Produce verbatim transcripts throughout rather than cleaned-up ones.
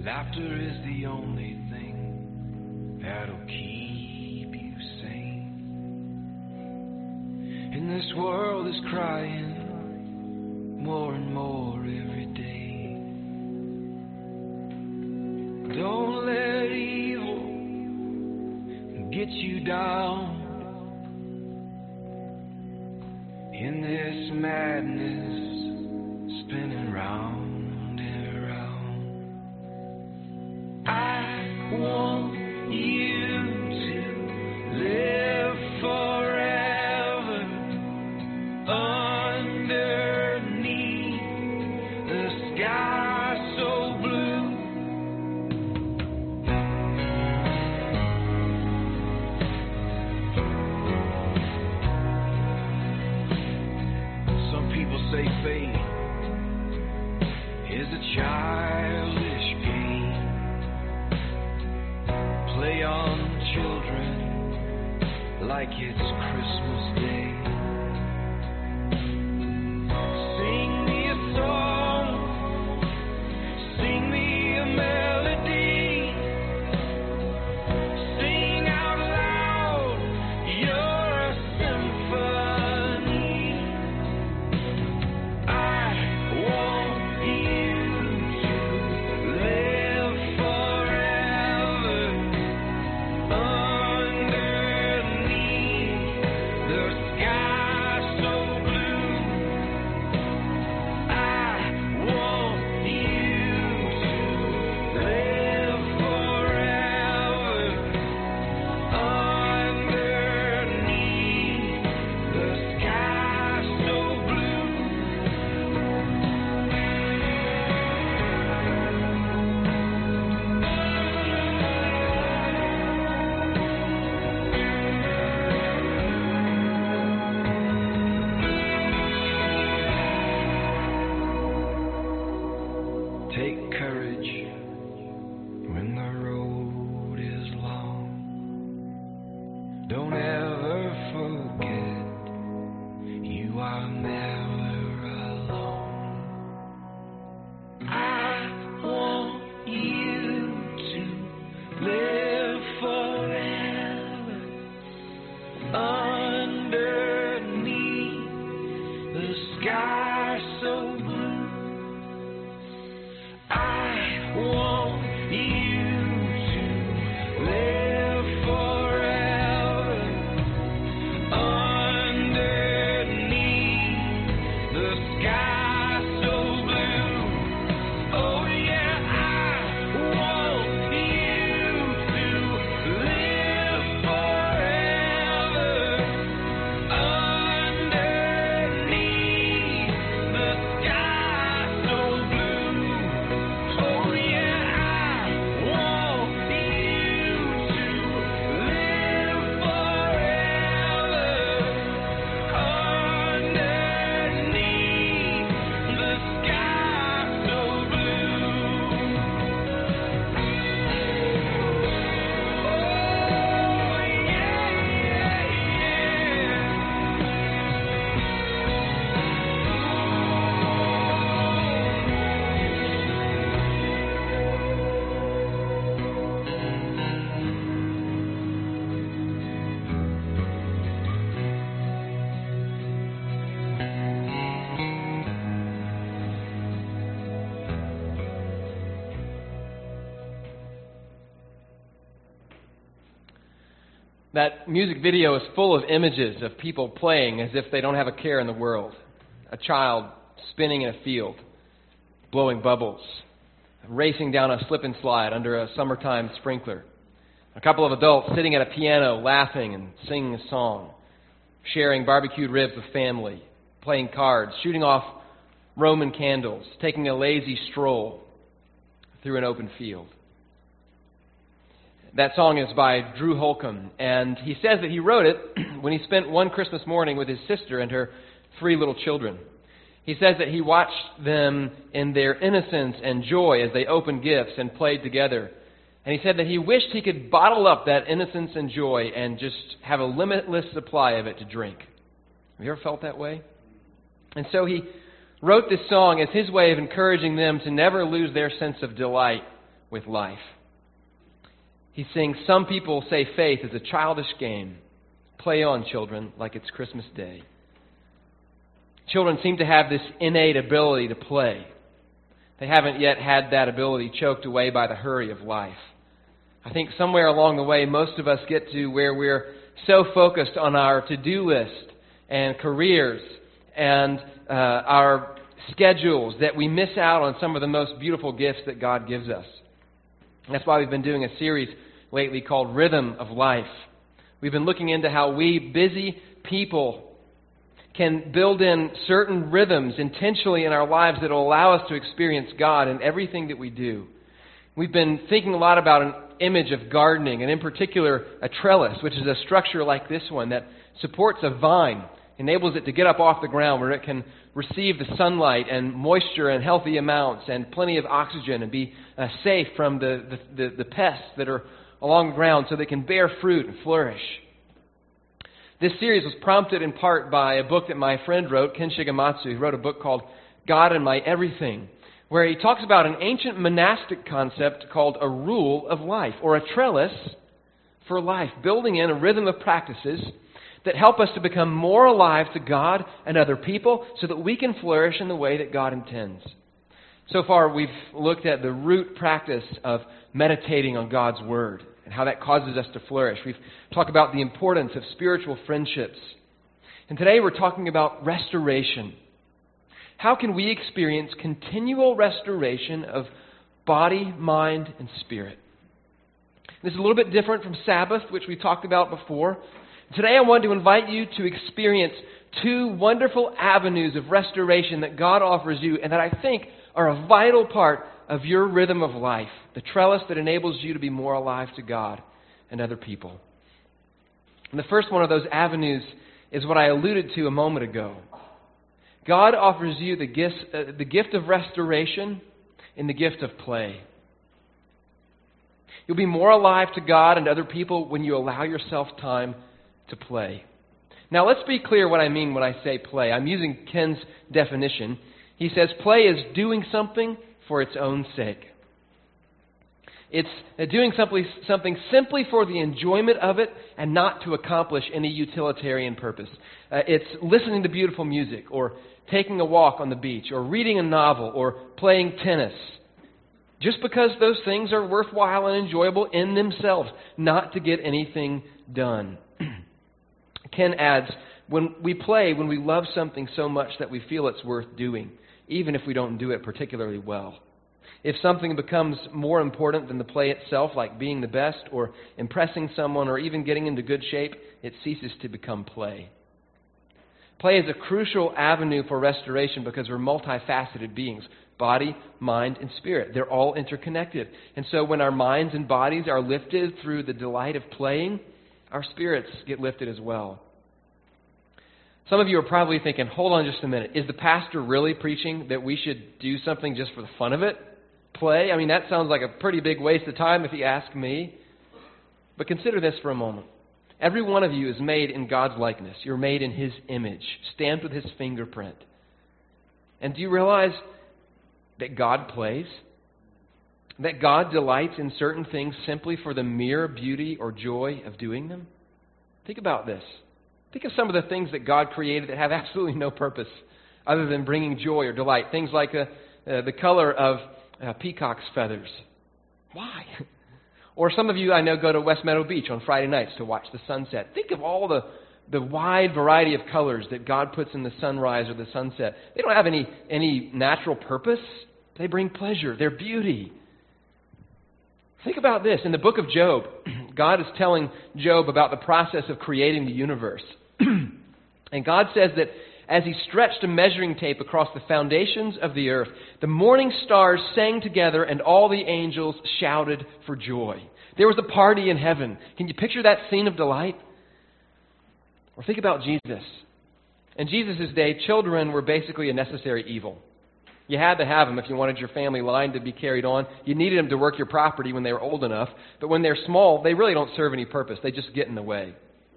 Laughter is the only thing that'll keep you sane. And this world is crying more and more every day. Don't let evil get you down. In this madness spinning round and round, I want you to live forever underneath the sky so blue. Some people say faith is a childish game. Play on children like it's Christmas Day. Sing me a song, sing me a melody, sing out loud, you're a symphony. I want you to live forever underneath the sky so blue. I want you to live forever underneath the sky so blue. Take courage when the road is long. Don't ever forget you are never alone. I want you to live forever underneath the sky so blue. I want you to live forever underneath the sky so blue. Oh yeah, I want you to live forever underneath the sky so blue. Oh yeah, I want you to live forever underneath the sky so blue. Oh yeah, yeah, That music video is full of images of people playing as if they don't have a care in the world. A child spinning in a field, blowing bubbles, racing down a slip and slide under a summertime sprinkler. A couple of adults sitting at a piano, laughing and singing a song, sharing barbecued ribs with family, playing cards, shooting off Roman candles, taking a lazy stroll through an open field. That song is by Drew Holcomb, and he says that he wrote it when he spent one Christmas morning with his sister and her three little children. He says that he watched them in their innocence and joy as they opened gifts and played together. And he said that he wished he could bottle up that innocence and joy and just have a limitless supply of it to drink. Have you ever felt that way? And so he wrote this song as his way of encouraging them to never lose their sense of delight with life. He sings, "Some people say faith is a childish game. Play on, children, like it's Christmas Day." Children seem to have this innate ability to play. They haven't yet had that ability choked away by the hurry of life. I think somewhere along the way, most of us get to where we're so focused on our to-do list and careers and uh, our schedules that we miss out on some of the most beautiful gifts that God gives us. And that's why we've been doing a series lately called Rhythm of Life. We've been looking into how we busy people can build in certain rhythms intentionally in our lives that will allow us to experience God in everything that we do. We've been thinking a lot about an image of gardening, and in particular a trellis, which is a structure like this one that supports a vine, enables it to get up off the ground where it can receive the sunlight and moisture and healthy amounts and plenty of oxygen and be uh, safe from the, the, the, the pests that are along the ground so they can bear fruit and flourish. This series was prompted in part by a book that my friend wrote, Ken Shigematsu. He wrote a book called God and My Everything, where he talks about an ancient monastic concept called a rule of life, or a trellis for life, building in a rhythm of practices that help us to become more alive to God and other people so that we can flourish in the way that God intends. So far, we've looked at the root practice of meditating on God's Word and how that causes us to flourish. We've talked about the importance of spiritual friendships. And today we're talking about restoration. How can we experience continual restoration of body, mind, and spirit? This is a little bit different from Sabbath, which we talked about before. Today I want to invite you to experience two wonderful avenues of restoration that God offers you and that I think are a vital part of your rhythm of life, the trellis that enables you to be more alive to God and other people. And the first one of those avenues is what I alluded to a moment ago. God offers you the gift, uh, the gift of restoration in the gift of play. You'll be more alive to God and other people when you allow yourself time to play. Now, let's be clear what I mean when I say play. I'm using Ken's definition. He says play is doing something for its own sake. It's doing something, something simply for the enjoyment of it and not to accomplish any utilitarian purpose. Uh, it's listening to beautiful music or taking a walk on the beach or reading a novel or playing tennis. Just because those things are worthwhile and enjoyable in themselves, not to get anything done. Ken adds, when we play, when we love something so much that we feel it's worth doing, even if we don't do it particularly well. If something becomes more important than the play itself, like being the best or impressing someone or even getting into good shape, it ceases to become play. Play is a crucial avenue for restoration because we're multifaceted beings. Body, mind, and spirit. They're all interconnected. And so when our minds and bodies are lifted through the delight of playing, our spirits get lifted as well. Some of you are probably thinking, hold on just a minute. Is the pastor really preaching that we should do something just for the fun of it? Play? I mean, that sounds like a pretty big waste of time if you ask me. But consider this for a moment. Every one of you is made in God's likeness. You're made in His image, stamped with His fingerprint. And do you realize that God plays? That God delights in certain things simply for the mere beauty or joy of doing them? Think about this. Think of some of the things that God created that have absolutely no purpose other than bringing joy or delight. Things like uh, uh, the color of uh, peacock's feathers. Why? Or some of you I know go to West Meadow Beach on Friday nights to watch the sunset. Think of all the, the wide variety of colors that God puts in the sunrise or the sunset. They don't have any, any natural purpose. They bring pleasure. They're beauty. Think about this. In the book of Job, God is telling Job about the process of creating the universe. And God says that as He stretched a measuring tape across the foundations of the earth, the morning stars sang together and all the angels shouted for joy. There was a party in heaven. Can you picture that scene of delight? Or think about Jesus. In Jesus' day, children were basically a necessary evil. You had to have them if you wanted your family line to be carried on. You needed them to work your property when they were old enough. But when they're small, they really don't serve any purpose. They just get in the way.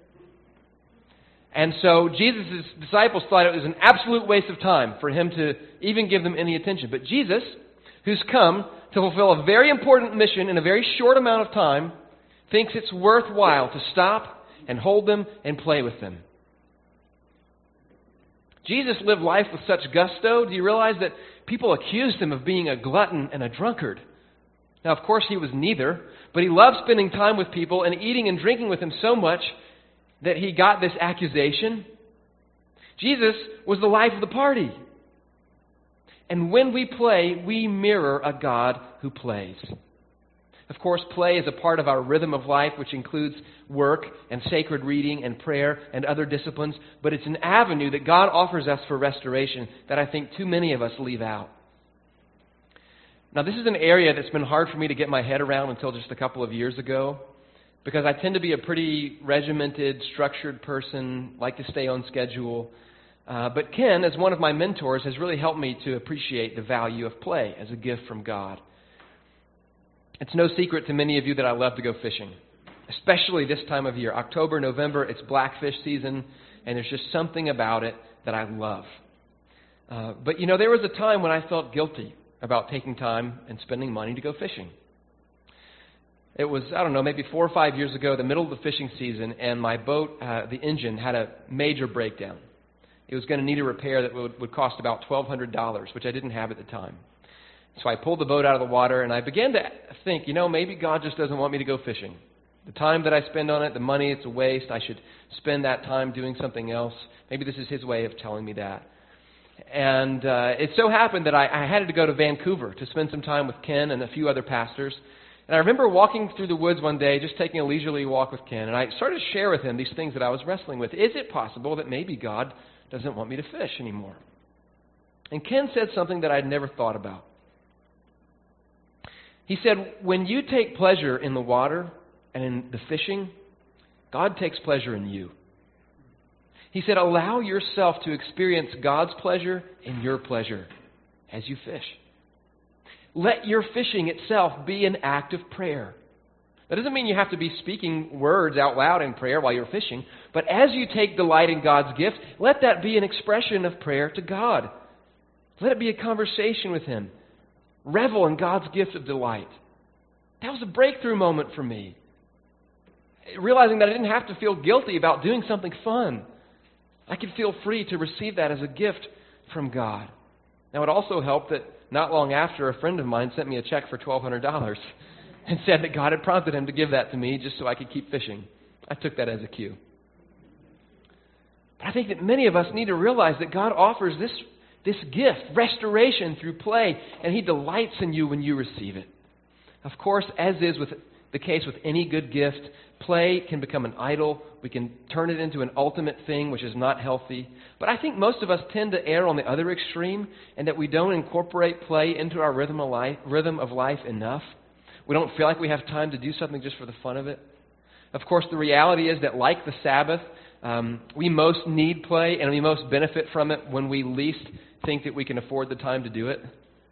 And so Jesus' disciples thought it was an absolute waste of time for Him to even give them any attention. But Jesus, who's come to fulfill a very important mission in a very short amount of time, thinks it's worthwhile to stop and hold them and play with them. Jesus lived life with such gusto. Do you realize that people accused him of being a glutton and a drunkard? Now, of course, he was neither, but he loved spending time with people and eating and drinking with them so much that he got this accusation. Jesus was the life of the party. And when we play, we mirror a God who plays. Of course, play is a part of our rhythm of life, which includes work and sacred reading and prayer and other disciplines, but it's an avenue that God offers us for restoration that I think too many of us leave out. Now, this is an area that's been hard for me to get my head around until just a couple of years ago, because I tend to be a pretty regimented, structured person, like to stay on schedule. Uh, but Ken, as one of my mentors, has really helped me to appreciate the value of play as a gift from God. It's no secret to many of you that I love to go fishing, especially this time of year. October, November, it's blackfish season, and there's just something about it that I love. Uh, but, you know, there was a time when I felt guilty about taking time and spending money to go fishing. It was, I don't know, maybe four or five years ago, the middle of the fishing season, and my boat, uh, the engine, had a major breakdown. It was going to need a repair that would, would cost about twelve hundred dollars, which I didn't have at the time. So I pulled the boat out of the water, and I began to think, you know, maybe God just doesn't want me to go fishing. The time that I spend on it, the money, it's a waste. I should spend that time doing something else. Maybe this is his way of telling me that. And uh, it so happened that I, I had to go to Vancouver to spend some time with Ken and a few other pastors. And I remember walking through the woods one day, just taking a leisurely walk with Ken, and I started to share with him these things that I was wrestling with. Is it possible that maybe God doesn't want me to fish anymore? And Ken said something that I'd never thought about. He said, when you take pleasure in the water and in the fishing, God takes pleasure in you. He said, allow yourself to experience God's pleasure in your pleasure as you fish. Let your fishing itself be an act of prayer. That doesn't mean you have to be speaking words out loud in prayer while you're fishing, but as you take delight in God's gift, let that be an expression of prayer to God. Let it be a conversation with Him. Revel in God's gift of delight. That was a breakthrough moment for me. Realizing that I didn't have to feel guilty about doing something fun. I could feel free to receive that as a gift from God. Now, it also helped that not long after, a friend of mine sent me a check for twelve hundred dollars and said that God had prompted him to give that to me just so I could keep fishing. I took that as a cue. But I think that many of us need to realize that God offers this This gift, restoration through play, and He delights in you when you receive it. Of course, as is with the case with any good gift, play can become an idol. We can turn it into an ultimate thing, which is not healthy. But I think most of us tend to err on the other extreme, and that we don't incorporate play into our rhythm of life, rhythm of life enough. We don't feel like we have time to do something just for the fun of it. Of course, the reality is that, like the Sabbath, um, we most need play, and we most benefit from it when we least think that we can afford the time to do it.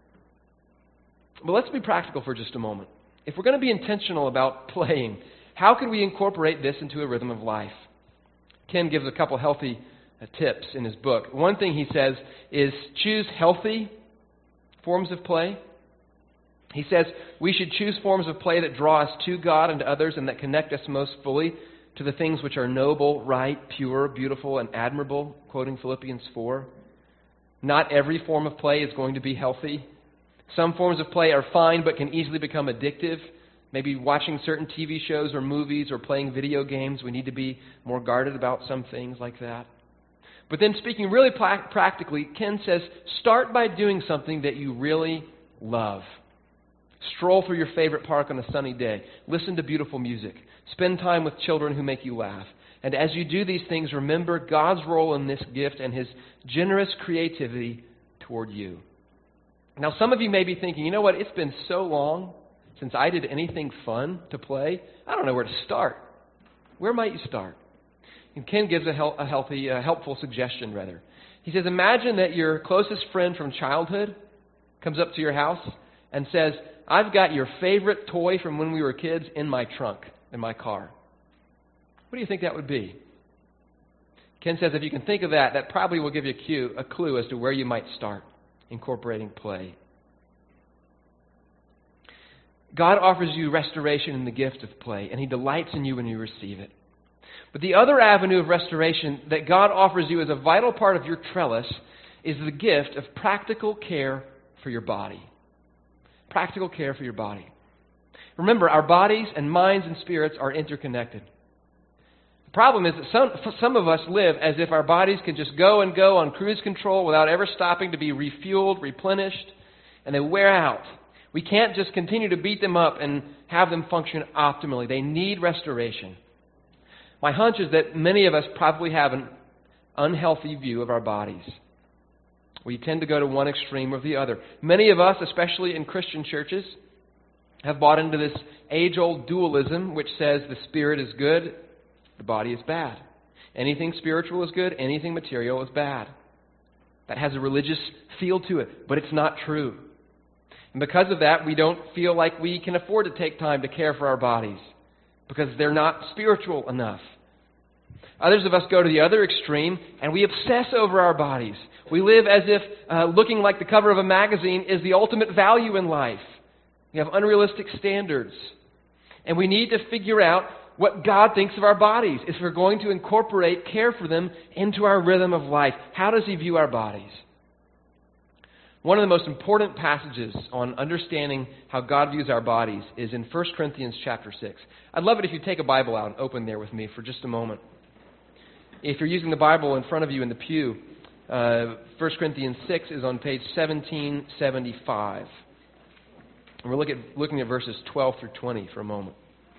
But let's be practical for just a moment. If we're going to be intentional about playing, how can we incorporate this into a rhythm of life? Ken gives a couple healthy uh, tips in his book. One thing he says is choose healthy forms of play. He says we should choose forms of play that draw us to God and to others and that connect us most fully to the things which are noble, right, pure, beautiful, and admirable, quoting Philippians four. Not every form of play is going to be healthy. Some forms of play are fine but can easily become addictive. Maybe watching certain T V shows or movies or playing video games, we need to be more guarded about some things like that. But then speaking really pra- practically, Ken says, start by doing something that you really love. Stroll through your favorite park on a sunny day. Listen to beautiful music. Spend time with children who make you laugh. And as you do these things, remember God's role in this gift and His generous creativity toward you. Now, some of you may be thinking, you know what, it's been so long since I did anything fun to play. I don't know where to start. Where might you start? And Ken gives a, hel- a healthy, a helpful suggestion, rather. He says, imagine that your closest friend from childhood comes up to your house and says, I've got your favorite toy from when we were kids in my trunk, in my car. What do you think that would be? Ken says if you can think of that, that probably will give you a, cue, a clue as to where you might start incorporating play. God offers you restoration in the gift of play, and He delights in you when you receive it. But the other avenue of restoration that God offers you as a vital part of your trellis is the gift of practical care for your body. Practical care for your body. Remember, our bodies and minds and spirits are interconnected. The problem is that some, some of us live as if our bodies can just go and go on cruise control without ever stopping to be refueled, replenished, and they wear out. We can't just continue to beat them up and have them function optimally. They need restoration. My hunch is that many of us probably have an unhealthy view of our bodies. We tend to go to one extreme or the other. Many of us, especially in Christian churches, have bought into this age-old dualism which says the spirit is good, the body is bad. Anything spiritual is good, anything material is bad. That has a religious feel to it, but it's not true. And because of that, we don't feel like we can afford to take time to care for our bodies because they're not spiritual enough. Others of us go to the other extreme and we obsess over our bodies. We live as if uh, looking like the cover of a magazine is the ultimate value in life. We have unrealistic standards. And we need to figure out what God thinks of our bodies if we're going to incorporate care for them into our rhythm of life. How does He view our bodies? One of the most important passages on understanding how God views our bodies is in First Corinthians chapter six. I'd love it if you take a Bible out and open there with me for just a moment. If you're using the Bible in front of you in the pew, uh, First Corinthians six is on page seventeen seventy-five. And we're look at, looking at verses twelve through twenty for a moment.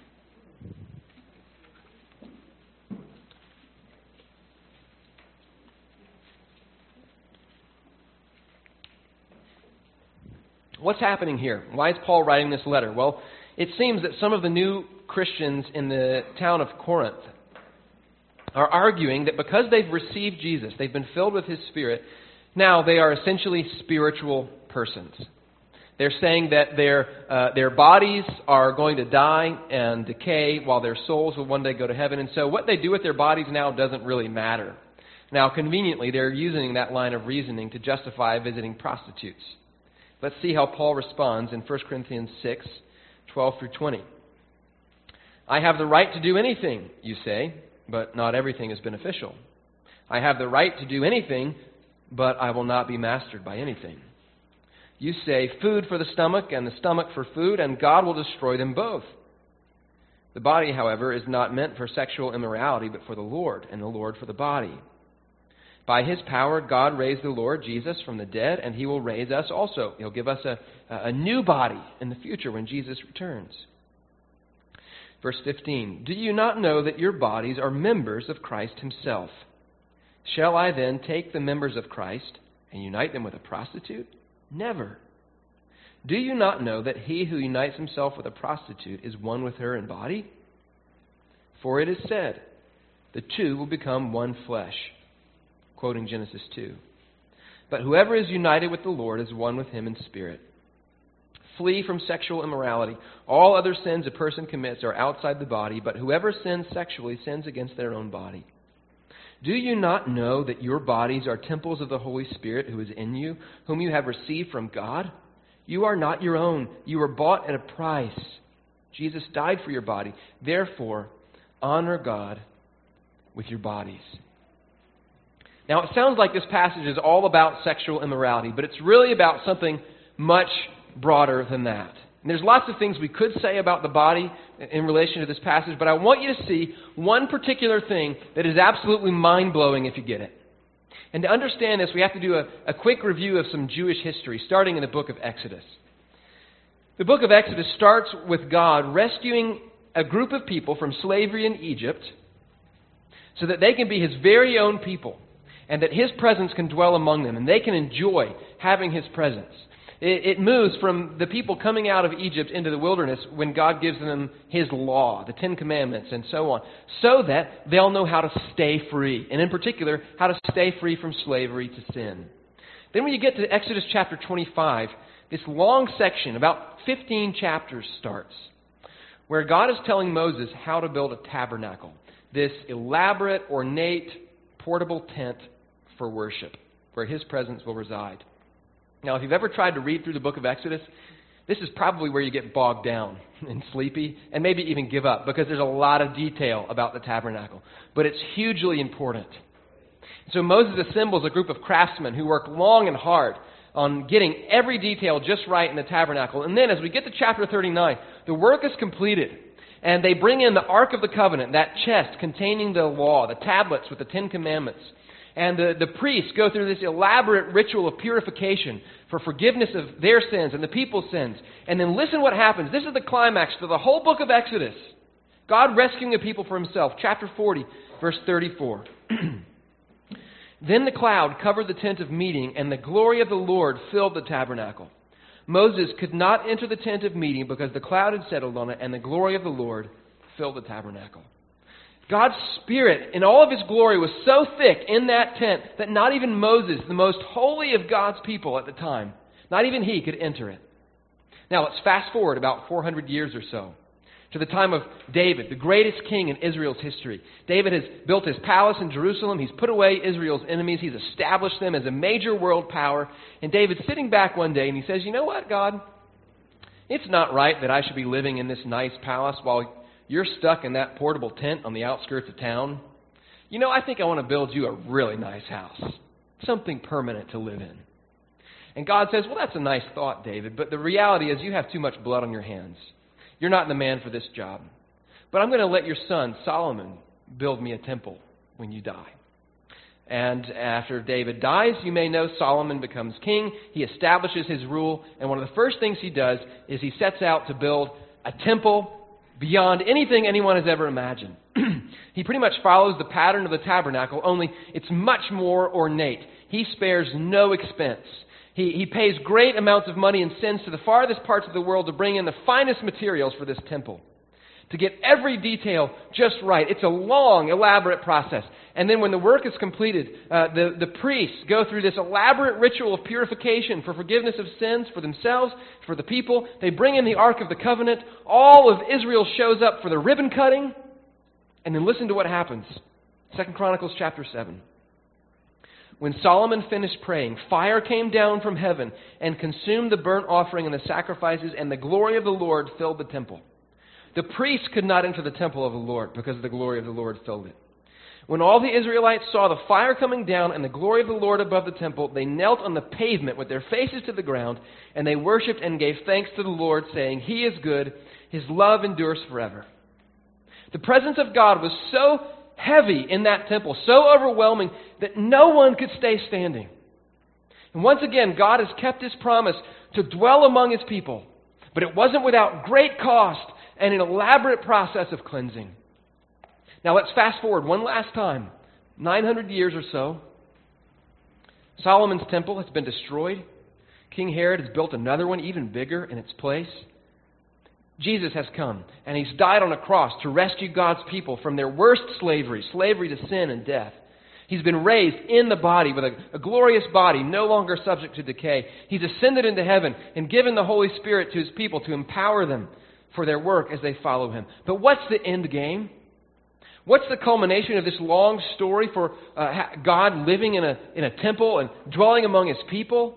What's happening here? Why is Paul writing this letter? Well, it seems that some of the new Christians in the town of Corinth are arguing that because they've received Jesus, they've been filled with His Spirit, now they are essentially spiritual persons. They're saying that their uh, their bodies are going to die and decay while their souls will one day go to heaven. And so what they do with their bodies now doesn't really matter. Now, conveniently, they're using that line of reasoning to justify visiting prostitutes. Let's see how Paul responds in First Corinthians six, twelve through twenty. I have the right to do anything, you say, but not everything is beneficial. I have the right to do anything, but I will not be mastered by anything. You say, food for the stomach and the stomach for food, and God will destroy them both. The body, however, is not meant for sexual immorality, but for the Lord, and the Lord for the body. By His power, God raised the Lord Jesus from the dead, and He will raise us also. He'll give us a, a new body in the future when Jesus returns. Verse fifteen, do you not know that your bodies are members of Christ Himself? Shall I then take the members of Christ and unite them with a prostitute? Never. Do you not know that he who unites himself with a prostitute is one with her in body? For it is said, the two will become one flesh. Quoting Genesis two. But whoever is united with the Lord is one with Him in spirit. Flee from sexual immorality. All other sins a person commits are outside the body, but whoever sins sexually sins against their own body. Do you not know that your bodies are temples of the Holy Spirit who is in you, whom you have received from God? You are not your own. You were bought at a price. Jesus died for your body. Therefore, honor God with your bodies. Now, it sounds like this passage is all about sexual immorality, but it's really about something much broader than that. And there's lots of things we could say about the body in relation to this passage, but I want you to see one particular thing that is absolutely mind-blowing if you get it. And to understand this, we have to do a, a quick review of some Jewish history, starting in the book of Exodus. The book of Exodus starts with God rescuing a group of people from slavery in Egypt so that they can be His very own people and that His presence can dwell among them and they can enjoy having His presence. It moves from the people coming out of Egypt into the wilderness when God gives them His law, the Ten Commandments, and so on, so that they'll know how to stay free, and in particular, how to stay free from slavery to sin. Then when you get to Exodus chapter twenty-five, this long section, about fifteen chapters, starts, where God is telling Moses how to build a tabernacle, this elaborate, ornate, portable tent for worship, where His presence will reside. Now, if you've ever tried to read through the book of Exodus, this is probably where you get bogged down and sleepy and maybe even give up, because there's a lot of detail about the tabernacle. But it's hugely important. So Moses assembles a group of craftsmen who work long and hard on getting every detail just right in the tabernacle. And then as we get to chapter thirty-nine, the work is completed. And they bring in the Ark of the Covenant, that chest containing the law, the tablets with the Ten Commandments. And the, the priests go through this elaborate ritual of purification for forgiveness of their sins and the people's sins. And then listen what happens. This is the climax to the whole book of Exodus. God rescuing the people for himself. Chapter forty, verse thirty-four. Then the cloud covered the tent of meeting, and the glory of the Lord filled the tabernacle. Moses could not enter the tent of meeting because the cloud had settled on it, and the glory of the Lord filled the tabernacle. God's Spirit in all of His glory was so thick in that tent that not even Moses, the most holy of God's people at the time, not even he could enter it. Now let's fast forward about four hundred years or so to the time of David, the greatest king in Israel's history. David has built his palace in Jerusalem. He's put away Israel's enemies. He's established them as a major world power. And David's sitting back one day and he says, you know what, God? It's not right that I should be living in this nice palace while you're stuck in that portable tent on the outskirts of town. You know, I think I want to build you a really nice house, something permanent to live in. And God says, well, that's a nice thought, David, but the reality is you have too much blood on your hands. You're not the man for this job. But I'm going to let your son, Solomon, build me a temple when you die. And after David dies, you may know Solomon becomes king. He establishes his rule. And one of the first things he does is he sets out to build a temple beyond anything anyone has ever imagined. He pretty much follows the pattern of the tabernacle, only it's much more ornate. He spares no expense. He, he pays great amounts of money and sends to the farthest parts of the world to bring in the finest materials for this temple, to get every detail just right. It's a long, elaborate process. And then when the work is completed, uh, the, the priests go through this elaborate ritual of purification for forgiveness of sins for themselves, for the people. They bring in the Ark of the Covenant. All of Israel shows up for the ribbon cutting. And then listen to what happens. Second Chronicles chapter seven. When Solomon finished praying, fire came down from heaven and consumed the burnt offering and the sacrifices, and the glory of the Lord filled the temple. The priests could not enter the temple of the Lord because the glory of the Lord filled it. When all the Israelites saw the fire coming down and the glory of the Lord above the temple, they knelt on the pavement with their faces to the ground, and they worshipped and gave thanks to the Lord, saying, He is good, His love endures forever. The presence of God was so heavy in that temple, so overwhelming that no one could stay standing. And once again, God has kept His promise to dwell among His people, but it wasn't without great cost and an elaborate process of cleansing. Now let's fast forward one last time, nine hundred years or so. Solomon's temple has been destroyed. King Herod has built another one, even bigger, in its place. Jesus has come, and He's died on a cross to rescue God's people from their worst slavery, slavery to sin and death. He's been raised in the body with a, a glorious body, no longer subject to decay. He's ascended into heaven and given the Holy Spirit to His people to empower them for their work as they follow Him. But what's the end game? What's the culmination of this long story for uh, God living in a, in a temple and dwelling among His people?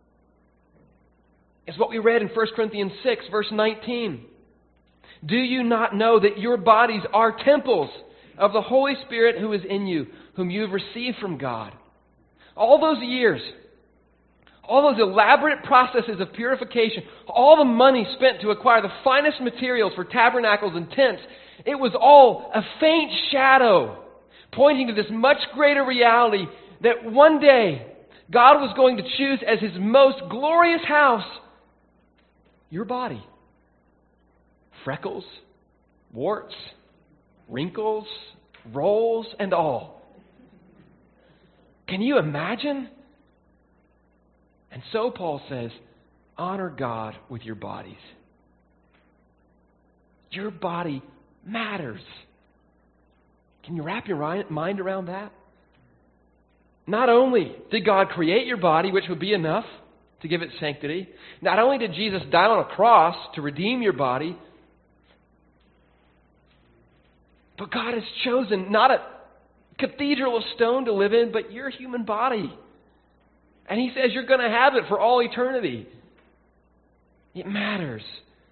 It's what we read in First Corinthians six, verse nineteen. Do you not know that your bodies are temples of the Holy Spirit who is in you, whom you have received from God? All those years, all those elaborate processes of purification, all the money spent to acquire the finest materials for tabernacles and tents, it was all a faint shadow pointing to this much greater reality that one day God was going to choose as His most glorious house your body. Freckles, warts, wrinkles, rolls, and all. Can you imagine? And so Paul says, honor God with your bodies. Your body matters. Can you wrap your mind around that? Not only did God create your body, which would be enough to give it sanctity, not only did Jesus die on a cross to redeem your body, but God has chosen not a cathedral of stone to live in, but your human body. And He says you're going to have it for all eternity. It matters.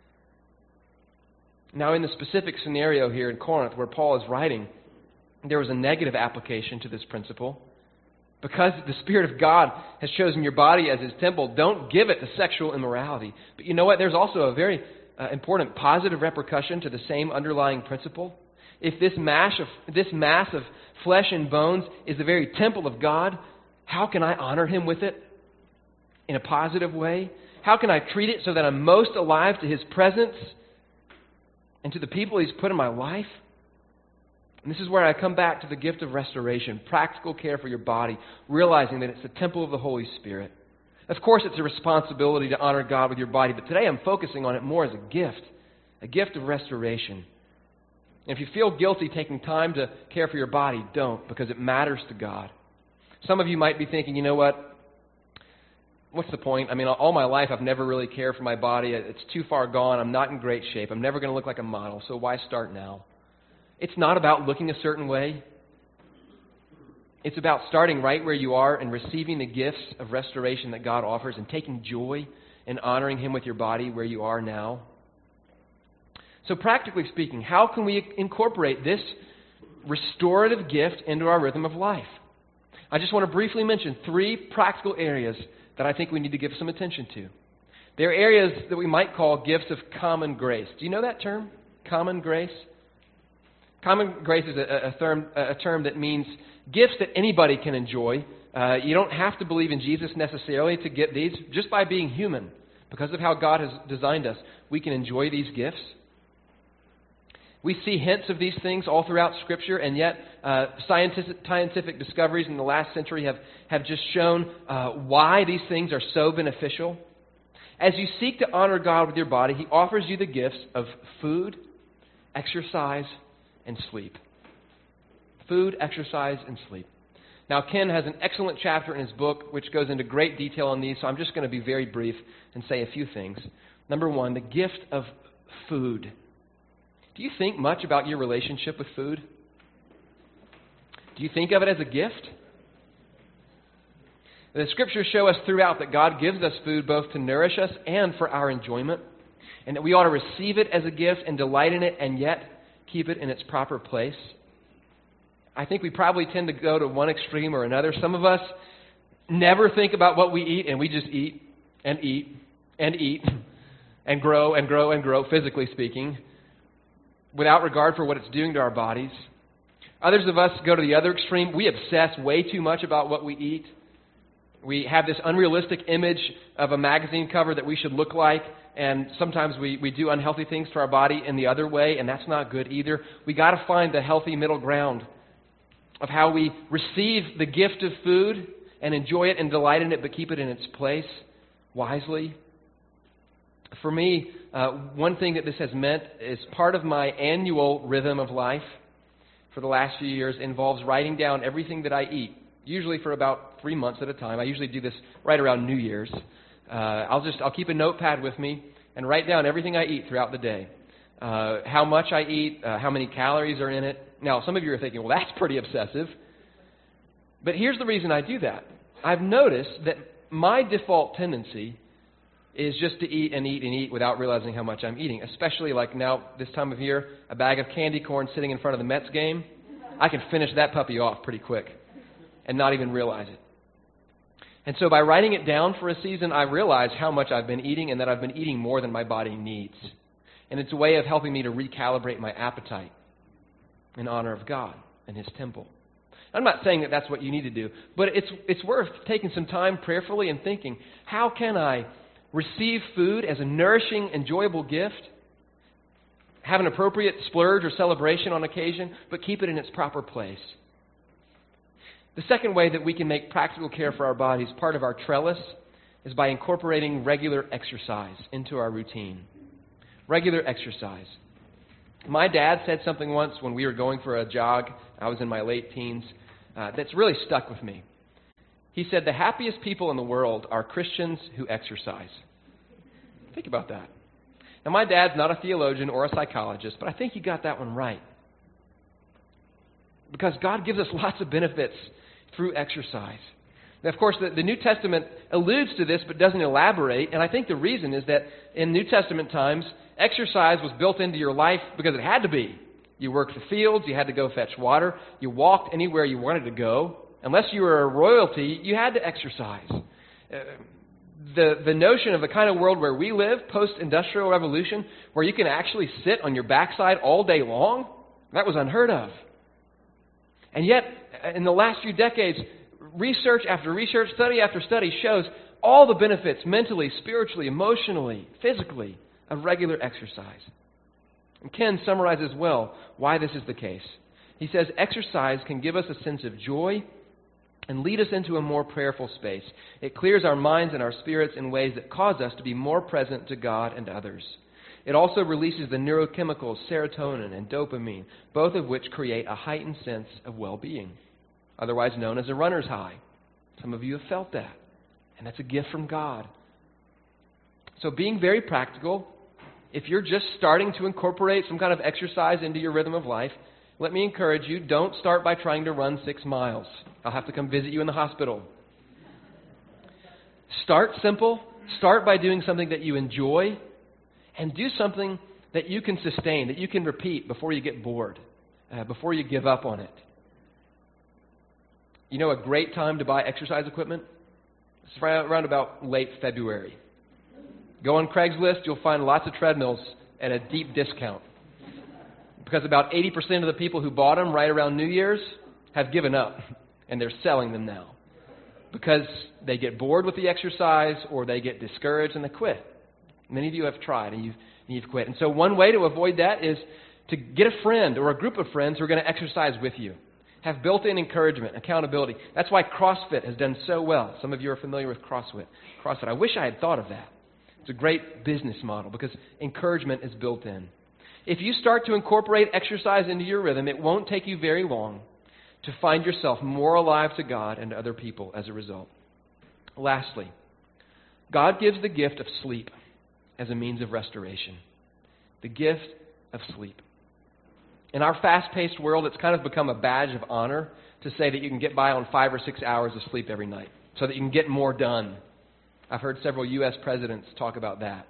Now, in the specific scenario here in Corinth where Paul is writing, there was a negative application to this principle. Because the Spirit of God has chosen your body as His temple, don't give it to sexual immorality. But you know what? There's also a very uh, important positive repercussion to the same underlying principle. If this mass of this mass of flesh and bones is the very temple of God, how can I honor Him with it in a positive way? How can I treat it so that I'm most alive to His presence and to the people He's put in my life? And this is where I come back to the gift of restoration, practical care for your body, realizing that it's the temple of the Holy Spirit. Of course, it's a responsibility to honor God with your body, but today I'm focusing on it more as a gift, a gift of restoration. And if you feel guilty taking time to care for your body, don't, because it matters to God. Some of you might be thinking, you know what? What's the point? I mean, all my life I've never really cared for my body. It's too far gone. I'm not in great shape. I'm never going to look like a model, so why start now? It's not about looking a certain way. It's about starting right where you are and receiving the gifts of restoration that God offers and taking joy in honoring Him with your body where you are now. So practically speaking, how can we incorporate this restorative gift into our rhythm of life? I just want to briefly mention three practical areas that I think we need to give some attention to. They're areas that we might call gifts of common grace. Do you know that term? Common grace? Common grace is a, a, term, a term that means gifts that anybody can enjoy. Uh, you don't have to believe in Jesus necessarily to get these. Just by being human, because of how God has designed us, we can enjoy these gifts. We see hints of these things all throughout Scripture, and yet uh, scientific, scientific discoveries in the last century have, have just shown uh, why these things are so beneficial. As you seek to honor God with your body, He offers you the gifts of food, exercise, and sleep. Food, exercise, and sleep. Now, Ken has an excellent chapter in his book which goes into great detail on these, so I'm just going to be very brief and say a few things. Number one, the gift of food. Do you think much about your relationship with food? Do you think of it as a gift? The Scriptures show us throughout that God gives us food both to nourish us and for our enjoyment, and that we ought to receive it as a gift and delight in it and yet keep it in its proper place. I think we probably tend to go to one extreme or another. Some of us never think about what we eat, and we just eat and eat and eat and grow and grow and grow, physically speaking, without regard for what it's doing to our bodies. Others of us go to the other extreme. We obsess way too much about what we eat. We have this unrealistic image of a magazine cover that we should look like, and sometimes we, we do unhealthy things to our body in the other way, and that's not good either. We got to find the healthy middle ground of how we receive the gift of food and enjoy it and delight in it, but keep it in its place wisely. For me, uh, one thing that this has meant is part of my annual rhythm of life for the last few years involves writing down everything that I eat, usually for about three months at a time. I usually do this right around New Year's. Uh, I'll just I'll keep a notepad with me and write down everything I eat throughout the day. Uh, how much I eat, uh, how many calories are in it. Now, some of you are thinking, well, that's pretty obsessive. But here's the reason I do that. I've noticed that my default tendency is just to eat and eat and eat without realizing how much I'm eating. Especially like now, this time of year, a bag of candy corn sitting in front of the Mets game. I can finish that puppy off pretty quick and not even realize it. And so by writing it down for a season, I realize how much I've been eating and that I've been eating more than my body needs. And it's a way of helping me to recalibrate my appetite in honor of God and His temple. I'm not saying that that's what you need to do, but it's it's worth taking some time prayerfully and thinking, how can I receive food as a nourishing, enjoyable gift, have an appropriate splurge or celebration on occasion, but keep it in its proper place? The second way that we can make practical care for our bodies part of our trellis is by incorporating regular exercise into our routine. Regular exercise. My dad said something once when we were going for a jog. I was in my late teens. Uh, that's really stuck with me. He said, the happiest people in the world are Christians who exercise. Think about that. Now, my dad's not a theologian or a psychologist, but I think he got that one right. Because God gives us lots of benefits through exercise. Of course, the, the New Testament alludes to this but doesn't elaborate, and I think the reason is that in New Testament times, exercise was built into your life because it had to be. You worked the fields, you had to go fetch water, you walked anywhere you wanted to go. Unless you were a royalty, you had to exercise. Uh, the, the notion of the kind of world where we live, post-industrial revolution, where you can actually sit on your backside all day long, that was unheard of. And yet, in the last few decades, research after research, study after study shows all the benefits mentally, spiritually, emotionally, physically of regular exercise. And Ken summarizes well why this is the case. He says, exercise can give us a sense of joy and lead us into a more prayerful space. It clears our minds and our spirits in ways that cause us to be more present to God and others. It also releases the neurochemicals serotonin and dopamine, both of which create a heightened sense of well-being, otherwise known as a runner's high. Some of you have felt that, and that's a gift from God. So being very practical, if you're just starting to incorporate some kind of exercise into your rhythm of life, let me encourage you, don't start by trying to run six miles. I'll have to come visit you in the hospital. Start simple. Start by doing something that you enjoy, and do something that you can sustain, that you can repeat before you get bored, uh, before you give up on it. You know a great time to buy exercise equipment? It's around about late February. Go on Craigslist, you'll find lots of treadmills at a deep discount. Because about eighty percent of the people who bought them right around New Year's have given up, and they're selling them now. Because they get bored with the exercise, or they get discouraged and they quit. Many of you have tried and you've, and you've quit. And so one way to avoid that is to get a friend or a group of friends who are going to exercise with you. Have built-in encouragement, accountability. That's why CrossFit has done so well. Some of you are familiar with CrossFit. CrossFit. I wish I had thought of that. It's a great business model because encouragement is built in. If you start to incorporate exercise into your rhythm, it won't take you very long to find yourself more alive to God and to other people as a result. Lastly, God gives the gift of sleep as a means of restoration. The gift of sleep. In our fast-paced world, it's kind of become a badge of honor to say that you can get by on five or six hours of sleep every night so that you can get more done. I've heard several U S presidents talk about that.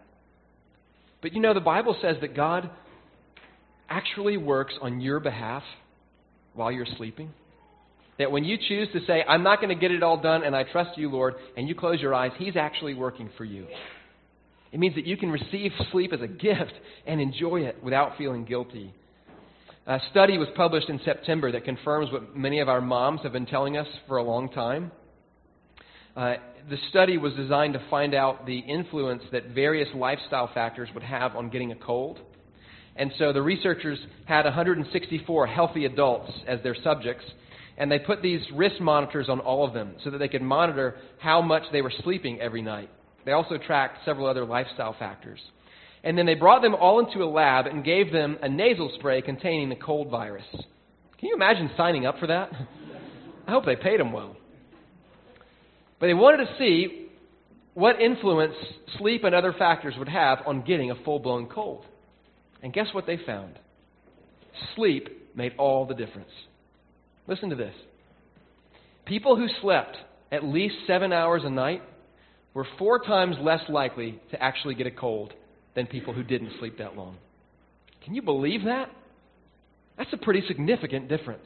But you know, the Bible says that God actually works on your behalf while you're sleeping. That when you choose to say, I'm not going to get it all done and I trust you, Lord, and you close your eyes, He's actually working for you. It means that you can receive sleep as a gift and enjoy it without feeling guilty. A study was published in September that confirms what many of our moms have been telling us for a long time. Uh, the study was designed to find out the influence that various lifestyle factors would have on getting a cold. And so the researchers had one hundred sixty-four healthy adults as their subjects, and they put these wrist monitors on all of them so that they could monitor how much they were sleeping every night. They also tracked several other lifestyle factors. And then they brought them all into a lab and gave them a nasal spray containing the cold virus. Can you imagine signing up for that? I hope they paid them well. But they wanted to see what influence sleep and other factors would have on getting a full-blown cold. And guess what they found? Sleep made all the difference. Listen to this. People who slept at least seven hours a night were four times less likely to actually get a cold than people who didn't sleep that long. Can you believe that? That's a pretty significant difference.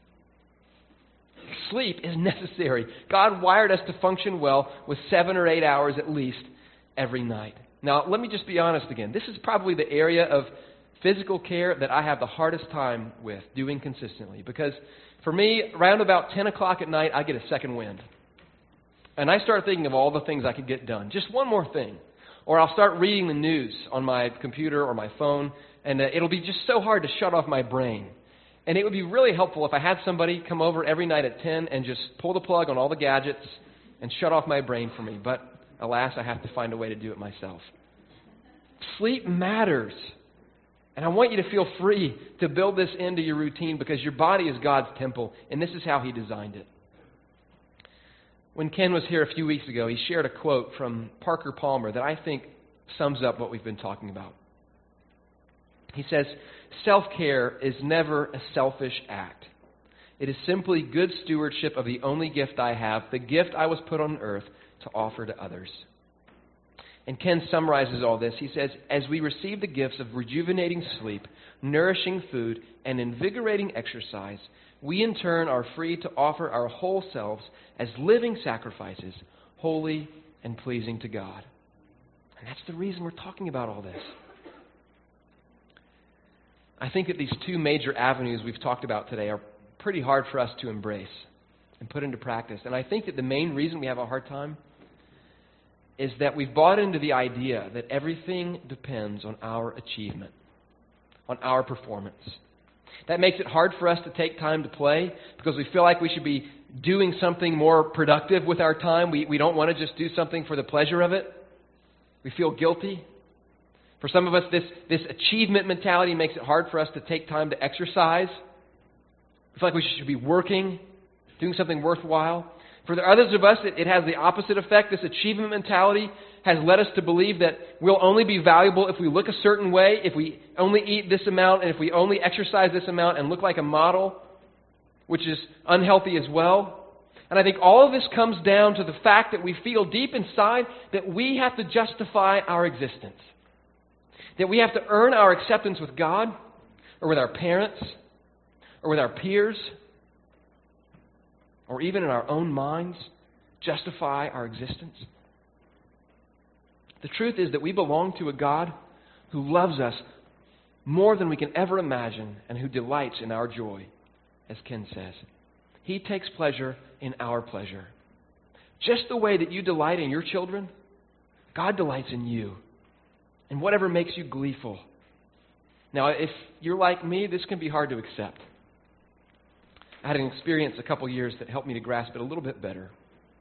Sleep is necessary. God wired us to function well with seven or eight hours at least every night. Now, let me just be honest again. This is probably the area of physical care that I have the hardest time with doing consistently. Because for me, around about ten o'clock at night, I get a second wind. And I start thinking of all the things I could get done. Just one more thing. Or I'll start reading the news on my computer or my phone, and uh, it'll be just so hard to shut off my brain. And it would be really helpful if I had somebody come over every night at ten and just pull the plug on all the gadgets and shut off my brain for me. But alas, I have to find a way to do it myself. Sleep matters. And I want you to feel free to build this into your routine because your body is God's temple, and this is how He designed it. When Ken was here a few weeks ago, he shared a quote from Parker Palmer that I think sums up what we've been talking about. He says, self-care is never a selfish act. It is simply good stewardship of the only gift I have, the gift I was put on earth to offer to others. And Ken summarizes all this. He says, as we receive the gifts of rejuvenating sleep, nourishing food, and invigorating exercise, we in turn are free to offer our whole selves as living sacrifices, holy and pleasing to God. And that's the reason we're talking about all this. I think that these two major avenues we've talked about today are pretty hard for us to embrace and put into practice. And I think that the main reason we have a hard time is that we've bought into the idea that everything depends on our achievement, on our performance. That makes it hard for us to take time to play because we feel like we should be doing something more productive with our time. We, we don't want to just do something for the pleasure of it. We feel guilty. For some of us, this, this achievement mentality makes it hard for us to take time to exercise. We feel like we should be working, doing something worthwhile. For the others of us, it, it has the opposite effect. This achievement mentality has led us to believe that we'll only be valuable if we look a certain way, if we only eat this amount, and if we only exercise this amount and look like a model, which is unhealthy as well. And I think all of this comes down to the fact that we feel deep inside that we have to justify our existence. That we have to earn our acceptance with God, or with our parents, or with our peers, or even in our own minds, justify our existence. The truth is that we belong to a God who loves us more than we can ever imagine and who delights in our joy, as Ken says. He takes pleasure in our pleasure. Just the way that you delight in your children, God delights in you. And whatever makes you gleeful. Now, if you're like me, this can be hard to accept. I had an experience a couple years that helped me to grasp it a little bit better.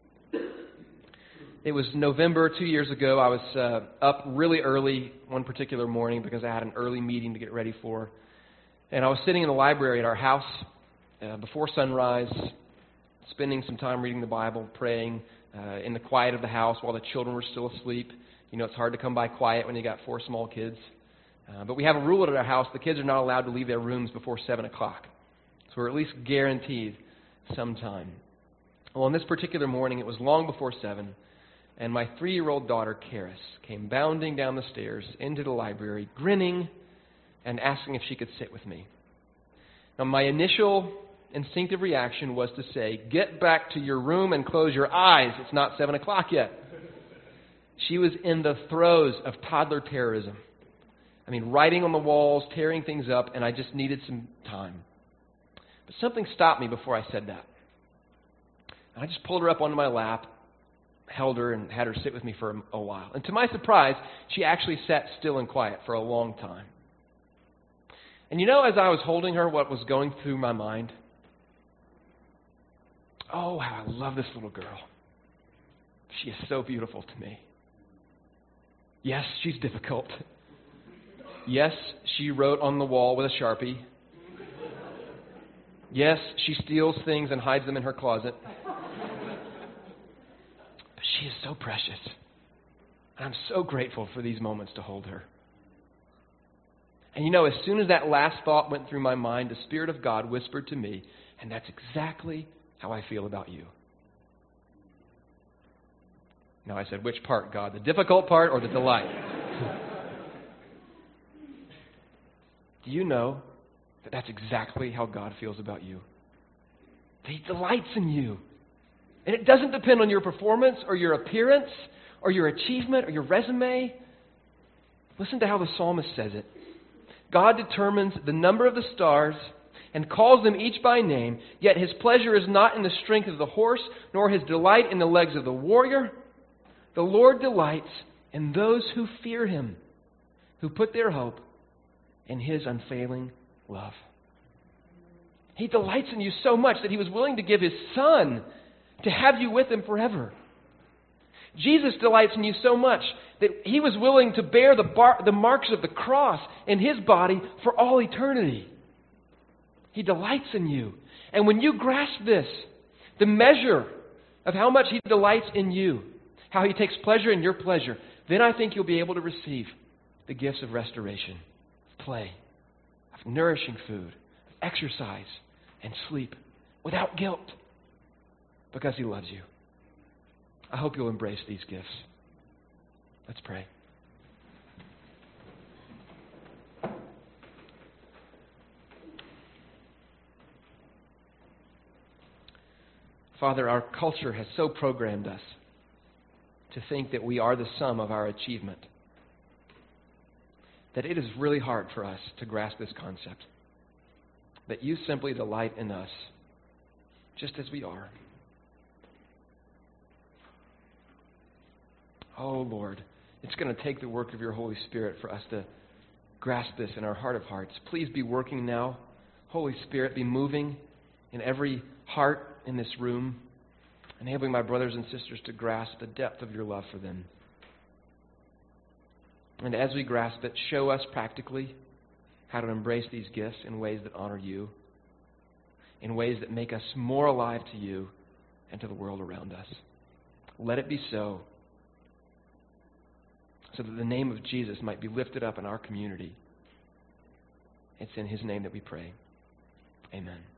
It was November two years ago. I was uh, up really early one particular morning because I had an early meeting to get ready for. And I was sitting in the library at our house uh, before sunrise, spending some time reading the Bible, praying uh, in the quiet of the house while the children were still asleep. You know, it's hard to come by quiet when you got four small kids. Uh, but we have a rule at our house. The kids are not allowed to leave their rooms before seven o'clock. So we're at least guaranteed some time. Well, on this particular morning, it was long before seven, and my three-year-old daughter, Karis, came bounding down the stairs into the library, grinning and asking if she could sit with me. Now, my initial instinctive reaction was to say, get back to your room and close your eyes. It's not seven o'clock yet. She was in the throes of toddler terrorism. I mean, writing on the walls, tearing things up, and I just needed some time. But something stopped me before I said that. And I just pulled her up onto my lap, held her, and had her sit with me for a, a while. And to my surprise, she actually sat still and quiet for a long time. And you know, as I was holding her, what was going through my mind? Oh, how I love this little girl. She is so beautiful to me. Yes, she's difficult. Yes, she wrote on the wall with a Sharpie. Yes, she steals things and hides them in her closet. But she is so precious. And I'm so grateful for these moments to hold her. And you know, as soon as that last thought went through my mind, the Spirit of God whispered to me, and that's exactly how I feel about you. Now I said, which part, God? The difficult part or the delight? Do you know that that's exactly how God feels about you? That He delights in you. And it doesn't depend on your performance or your appearance or your achievement or your resume. Listen to how the psalmist says it. God determines the number of the stars and calls them each by name, yet His pleasure is not in the strength of the horse, nor His delight in the legs of the warrior. The Lord delights in those who fear Him, who put their hope in His unfailing love. He delights in you so much that He was willing to give His Son to have you with Him forever. Jesus delights in you so much that He was willing to bear the, bar, the marks of the cross in His body for all eternity. He delights in you. And when you grasp this, the measure of how much He delights in you, how He takes pleasure in your pleasure, then I think you'll be able to receive the gifts of restoration, of play, of nourishing food, of exercise, and sleep, without guilt because He loves you. I hope you'll embrace these gifts. Let's pray. Father, our culture has so programmed us to think that we are the sum of our achievement that it is really hard for us to grasp this concept, that you simply delight in us just as we are. Oh, Lord, it's going to take the work of your Holy Spirit for us to grasp this in our heart of hearts. Please be working now. Holy Spirit, be moving in every heart in this room, enabling my brothers and sisters to grasp the depth of your love for them. And as we grasp it, show us practically how to embrace these gifts in ways that honor you, in ways that make us more alive to you and to the world around us. Let it be so, so that the name of Jesus might be lifted up in our community. It's in His name that we pray. Amen.